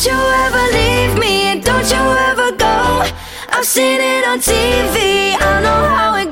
Don't you ever leave me, and don't you ever go. I've seen it on TV, I know how it